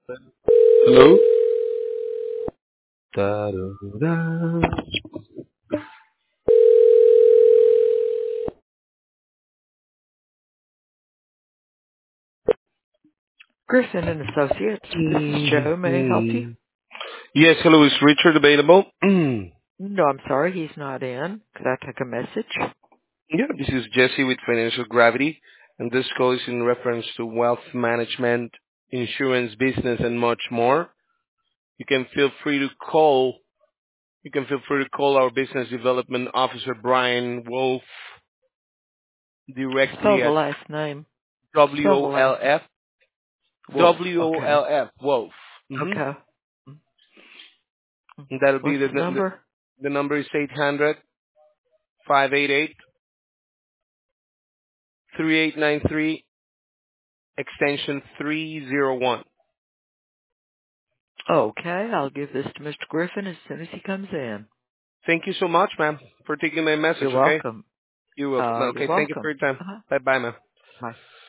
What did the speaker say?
Hello? Da-da-da. Griffin and Associates. This is Joe. May I help you? Yes, hello. Is Richard available? No, I'm sorry, he's not in. Could I take a message? Yeah, this is Jesse with Financial Gravity, and this call is in reference to wealth management, insurance business, and much more. You can feel free to call. You can feel free to call our business development officer Brian Wolf Spell directly the at last name. Spell the last name. WOLF Wolf. Okay. Wolf. Okay. And that'll be What's the number? the number is 800-588-3893, extension 301. Okay, I'll give this to Mr. Griffin as soon as he comes in. Thank you so much, ma'am, for taking my message, You're okay? welcome. You're welcome. You're Okay, thank you for welcome. your time. Uh-huh. Bye-bye, ma'am. Bye.